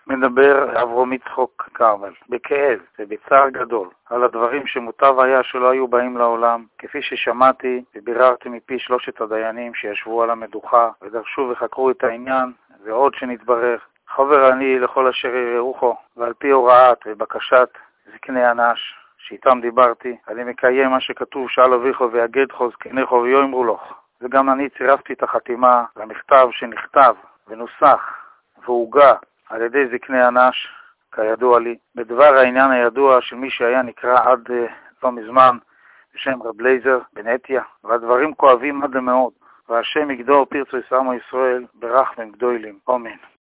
מדבר אברהם יצחק קרמל, בכאב ובצער גדול, על הדברים שמוטב היה שלא היו באים לעולם, כפי ששמעתי וביררתי מפי 3 הדיינים שישבו על המדוכה ודרשו וחקרו את העניין, ועוד שנתברר. חבר אני לכל אשר יראוכו, ועל פי הוראת ובקשת זקני אנש שאיתם דיברתי, אני מקיים מה שכתוב שאל אביכו ויגדכו זקניכו ויאמרו לך. וגם אני צירפתי את החתימה למכתב שנכתב ונוסח והוגה על ידי זקני אנש, כידוע לי, בדבר העניין הידוע של מי שהיה נקרא עד לא מזמן בשם רב לייזר בנטיה, והדברים כואבים עד מאוד, והשם יגדור פרצו עמו ישראל ברחמים גדולים. אמן.